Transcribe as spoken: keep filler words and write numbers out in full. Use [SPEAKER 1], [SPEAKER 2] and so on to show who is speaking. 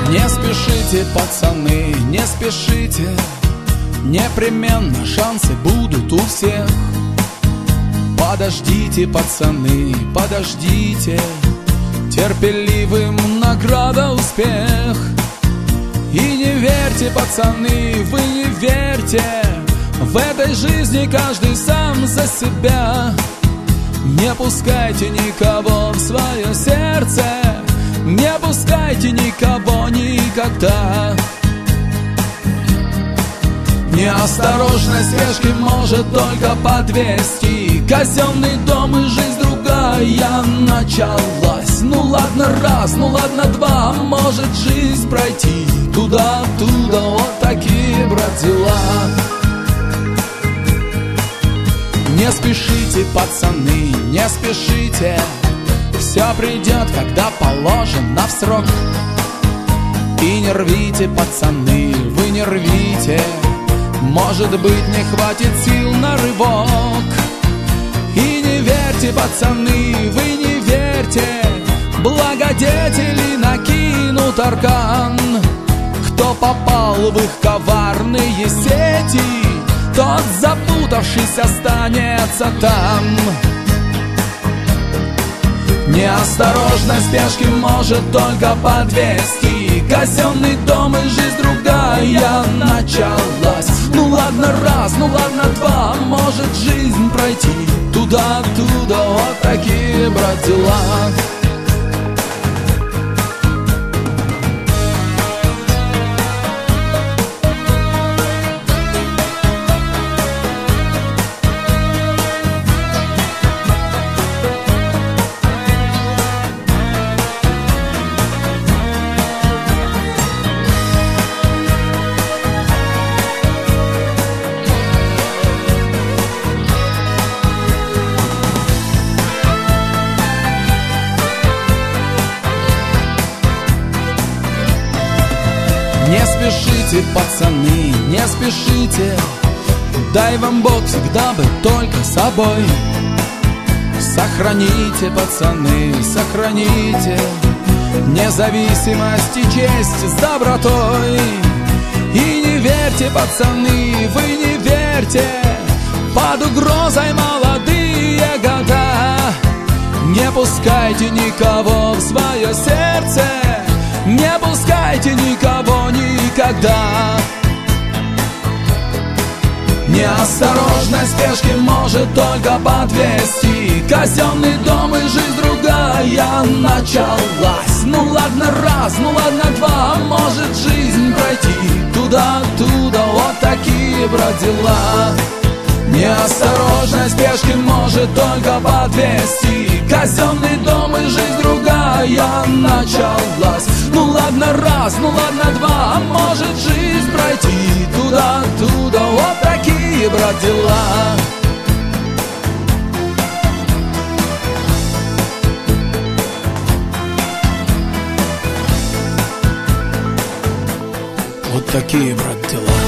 [SPEAKER 1] Не спешите, пацаны, не спешите, непременно шансы будут у всех. Подождите, пацаны, подождите, терпеливым награда успех. И не верьте, пацаны, вы не верьте, в этой жизни каждый сам за себя. Не пускайте никого в свое сердце, не пускайте никого никогда. Неосторожность спешки может только подвести. Казенный дом и жизнь другая началась. Ну ладно раз, ну ладно два, может жизнь пройти туда-оттуда, вот такие, брат, дела. Не спешите, пацаны, не спешите, все придет, когда положено в срок. И не рвите, пацаны, вы не рвите, может быть, не хватит сил на рывок. И не верьте, пацаны, вы не верьте, благодетели накинут аркан. Кто попал в их коварные сети, тот, запутавшись, останется там. Неосторожность спешки может только подвести. Казенный дом и жизнь другая началась. Ну ладно раз, ну ладно два, может жизнь пройти туда-оттуда, вот такие, брат, дела. Не спешите, пацаны, не спешите, дай вам Бог всегда быть только собой. Сохраните, пацаны, сохраните независимость и честь с добротой. И не верьте, пацаны, вы не верьте, под угрозой молодые года. Не пускайте никого в свое сердце, не пускайте никого никогда. Неосторожность спешки может только подвести. Казенный дом и жизнь другая началась. Ну ладно раз, ну ладно два, может жизнь пройти туда-оттуда, вот такие, брат, дела. Неосторожность спешки может только подвести. Казенный дом и жизнь другая началась. Ну ладно раз, ну ладно два, может жизнь пройти туда-оттуда, вот такие, брат, дела. Вот такие, брат, дела.